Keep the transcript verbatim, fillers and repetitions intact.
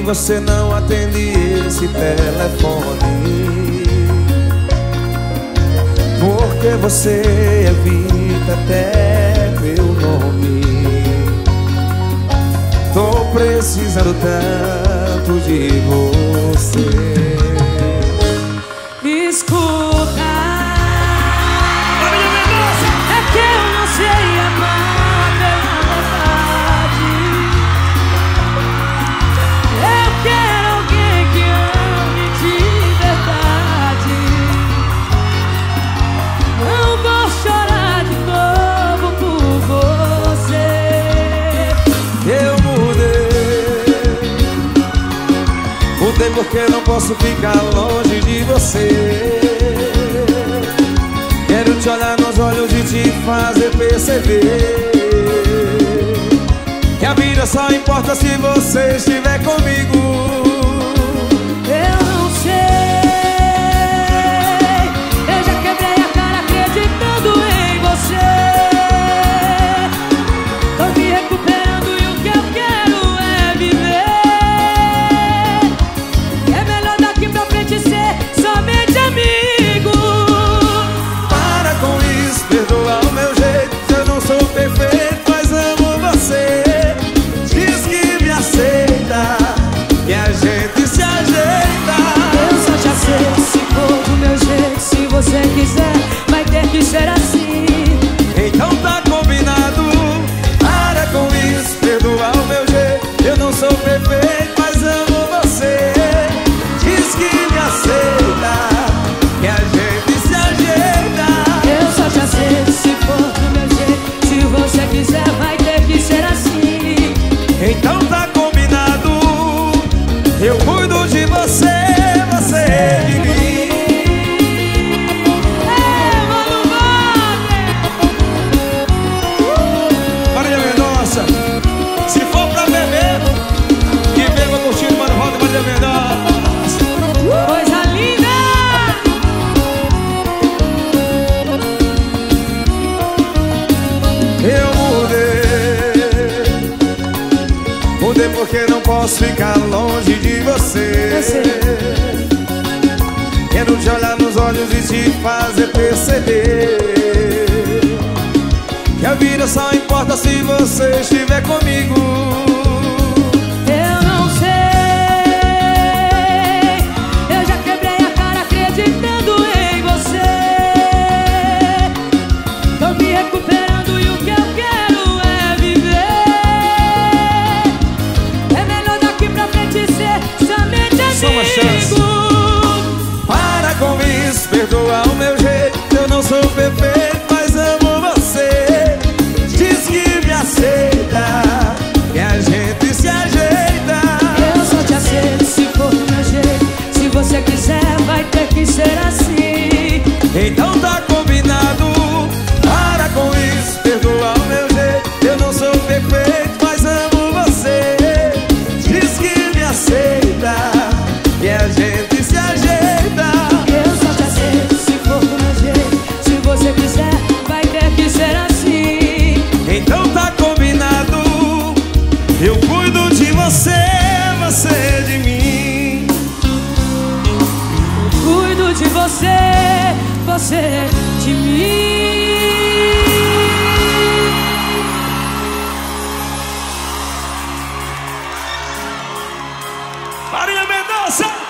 você não atende esse telefone? Porque você evita até meu nome. Tô precisando tanto de você. Escuta, é que eu não sei amar pela verdade. Eu quero alguém que ame de verdade. Não vou chorar de novo por você. Eu mudei, mudei porque não posso ficar longe de você. Quero te olhar nos olhos e te fazer perceber que a vida só importa se você estiver comigo. Eu não sei, eu já quebrei a cara acreditando em você. Tô me recuperando e o que eu quero é viver. É melhor daqui pra frente ser somente amigo. Para com isso, perdoa o meu jeito. Eu não sou perfeito, mas amo você. Diz que me aceita, que a gente se ajeita. Eu só te aceito se for do meu jeito. Se você quiser, vai ter que ser assim. Então tá combinado. Para com isso, perdoa o meu jeito. Eu não sou perfeito, mas amo você. Diz que me aceita, que a gente se ajeita. Eu só te aceito se for do meu jeito. Se você quiser, vai ter que ser assim. Então tá combinado. Eu cuido de você, você de mim. É, Mano Wagner. Marília Mendonça, se for pra beber, que beba curtindo Mano Wagner, Marília Mendonça. Coisa linda. Eu mudei, mudei porque não posso ficar longe de você. Eu sei. Quero te olhar nos olhos e te fazer perceber que a vida só importa se você estiver comigo. Eu não sei, eu já quebrei a cara acreditando em você. Tô me recuperando e o que eu quero é viver. É melhor daqui pra frente ser somente amigo. Só uma chance. Para com isso, perdoa o meu jeito. Eu não sou perfeito, mas amo você. Diz que me aceita, que a gente se ajeita. Eu só te aceito se for do meu jeito. Se você quiser, vai ter que ser assim. Então tá combinado. Para com isso, perdoa o meu jeito. Eu não sou perfeito, mas amo você. Diz que me aceita, que a gente se ajeita. Eu só te aceito se for do meu jeito. Se você quiser, vai ter que ser assim. Então tá combinado. Eu cuido de você, você de mim. Cuido de você, você de mim. Marília Mendonça.